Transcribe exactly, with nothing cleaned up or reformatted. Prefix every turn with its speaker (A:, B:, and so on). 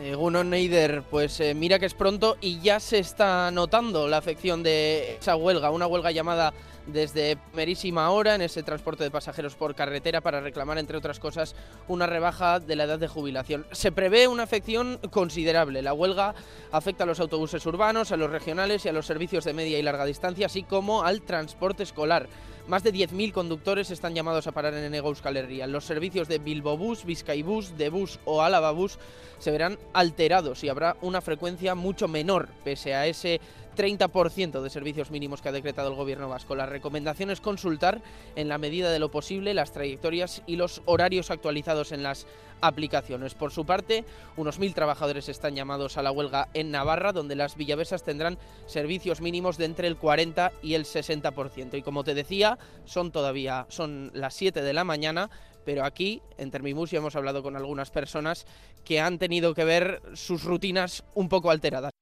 A: Egunon Neider, pues eh, mira que es pronto y ya se está notando la afección de esa huelga, una huelga llamada desde primerísima hora en ese transporte de pasajeros por carretera para reclamar, entre otras cosas, una rebaja de la edad de jubilación. Se prevé una afección considerable. La huelga afecta a los autobuses urbanos, a los regionales y a los servicios de media y larga distancia, así como al transporte escolar. Más de diez mil conductores están llamados a parar en Hego Euskal Herria. Los servicios de Bilbobús, Bizkaibus, Debus o Álava-Bus se verán alterados y habrá una frecuencia mucho menor, pese a ese treinta por ciento de servicios mínimos que ha decretado el gobierno vasco. La recomendación es consultar, en la medida de lo posible, las trayectorias y los horarios actualizados en las aplicaciones. Por su parte, unos mil trabajadores están llamados a la huelga en Navarra, donde las villavesas tendrán servicios mínimos de entre el cuarenta y el sesenta por ciento. Y como te decía, son todavía son las siete de la mañana, pero aquí, en Termimus, ya hemos hablado con algunas personas que han tenido que ver sus rutinas un poco alteradas.